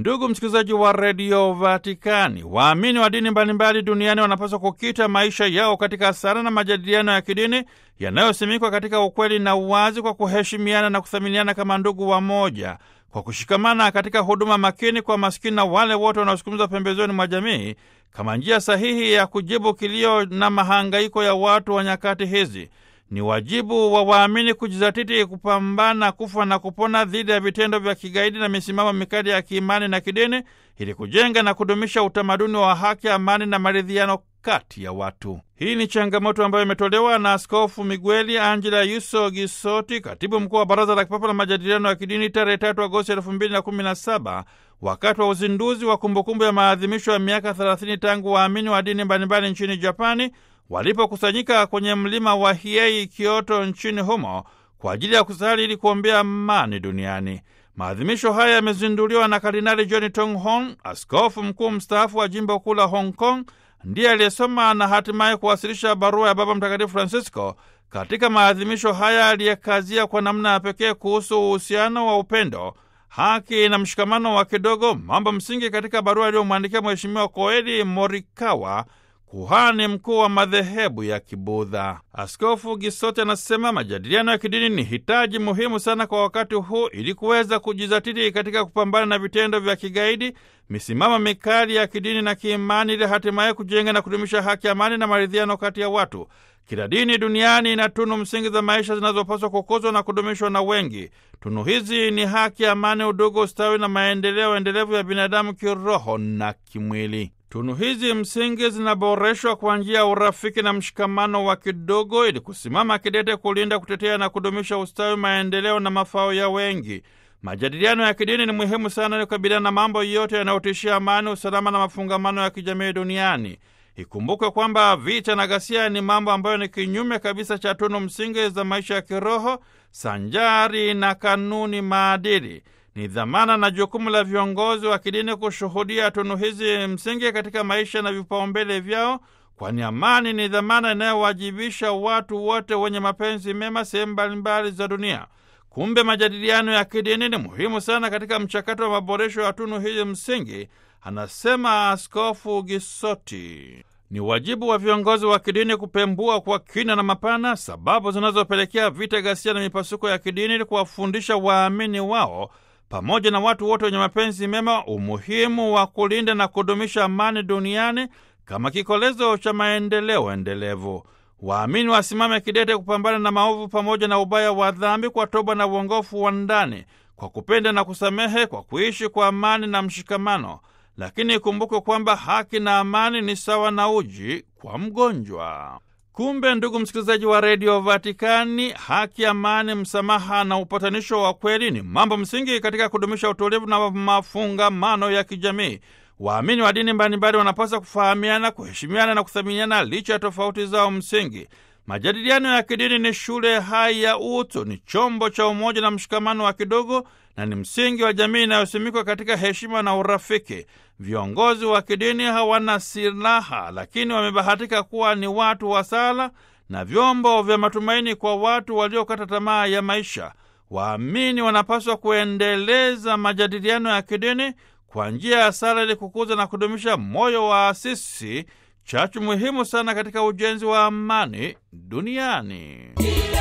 Ndugu msikilizaji wa redio Vatikani, waamini wa dini mbalimbali duniani wanapaswa kukita maisha yao katika sala na majadiliano ya kidini yanayosimikwa katika ukweli na uwazi, kwa kuheshimiana na kuthaminiana kama ndugu wamoja, kwa kushikamana katika huduma makini kwa maskini na wale wote wanaosukumizwa pembezoni mwa jamii, kama njia sahihi ya kujibu kilio na mahangaiko ya watu wa nyakati hizi. Ni wajibu wa waamini kujizatiti kupambana kufa na kupona dhidi ya vitendo vya kigaidi na misimamo mikali ya kiimani na kidini, ili kujenga na kudumisha utamaduni wa haki, amani na maridhiano kati ya watu. Hii ni changamoto ambayo imetolewa na Askofu Miguel Angela Yuso Gisoti, katibu mkuu wa Baraza la Kipapa la Majadiliano ya Kidini, tarehe 3 Agosti 2017 wakati wa uzinduzi wa kumbukumbu ya maadhimisho ya miaka 30 tangu waamini wa dini mbalimbali nchini Japani walipokusanyika kwenye mlima wa Hiei, Kyoto, nchini humo kwa ajili ya kusali ili kuombea amani duniani. Maadhimisho haya yamezinduliwa na Kardinali John Tonghorn, askofu mkuu mstaafu wa jimbo kuu la Hong Kong, ndiye aliyesoma na hatimaye kuwasilisha barua ya Baba Mtakatifu Francisco katika maadhimisho haya, aliyekazia kwa namna ya pekee kuhusu uhusiano wa upendo, haki na mshikamano wa kidogo, mambo msingi katika barua iliyomwandikia Mheshimiwa Koeli Morikawa, kuhani mkuu wa madhehebu ya Kibudha. Askofu Gisoti anasema majadiliano ya kidini ni hitaji muhimu sana kwa wakati huu, ili kuweza kujizatiti katika kupambana na vitendo vya kigaidi, misimamo mikali ya kidini na kiimani, ili hatimaye kujenga na kudumisha haki, amani na maridhiano kati ya watu. Kila dini duniani ina tunu msingi za maisha zinazopaswa kukuzwa na kudumishwa na wengi. Tunu hizi ni haki, amani, udugu, ustawi na maendeleo endelevu ya binadamu kiroho na kimwili. Tunu hizi msingi zinaboreshwa kwa njia ya urafiki na mshikamano wa kidogo, ili kusimama kidete kulinda, kutetea na kudumisha ustawi, maendeleo na mafao ya wengi. Majadiliano ya kidini ni muhimu sana ili kukabiliana na mambo yote yanayotishia amani, usalama na mafungamano ya kijamii duniani. Ikumbukwe kwamba vita na ghasia ni mambo ambayo ni kinyume kabisa cha tunu msingi za maisha ya kiroho sanjari na kanuni maadili. Ni dhamana na jukumu la viongozi wa kidini kushuhudia tunu hizi msingi katika maisha na vipaumbele vyao, kwani amani ni dhamana inayowajibisha watu wote wenye mapenzi mema sehemu mbalimbali za dunia. Kumbe majadiliano ya kidini ni muhimu sana katika mchakato wa maboresho ya tunu hizi msingi, anasema Askofu Gisoti. Ni wajibu wa viongozi wa kidini kupembua kwa kina na mapana sababu zinazopelekea vita, ghasia na mipasuko ya kidini, ili kuwafundisha waamini wao pamoja na watu wote wenye mapenzi mema umuhimu wa kulinda na kudumisha amani duniani kama kikolezo cha maendeleo endelevu. Waamini wasimame kidete kupambana na maovu pamoja na ubaya wa dhambi kwa toba na uongofu wa ndani, kwa kupenda na kusamehe, kwa kuishi kwa amani na mshikamano. Lakini ikumbukwe kwamba haki na amani ni sawa na uji kwa mgonjwa. Kumbe ndugu msikilizaji wa redio Vatikani, haki, amani, msamaha na upatanisho wa kweli ni mambo msingi katika kudumisha utulivu na mafungamano ya kijamii. Waamini wa dini mbalimbali wanapaswa kufahamiana, kuheshimiana na kuthaminiana licha ya tofauti zao msingi. Majadiliano ya kidini ni shule hai ya utu, ni chombo cha umoja na mshikamano wa kidogo, na ni msingi wa jamii inayosimikwa katika heshima na urafiki. Viongozi wa kidini hawana silaha, lakini wamebahatika kuwa ni watu wa sala na vyombo vya matumaini kwa watu waliokata tamaa ya maisha. Waamini wanapaswa kuendeleza majadiliano ya kidini kwa njia ya sala, ili kukuza na kudumisha moyo wa asisi, chachu muhimu sana katika ujenzi wa amani duniani.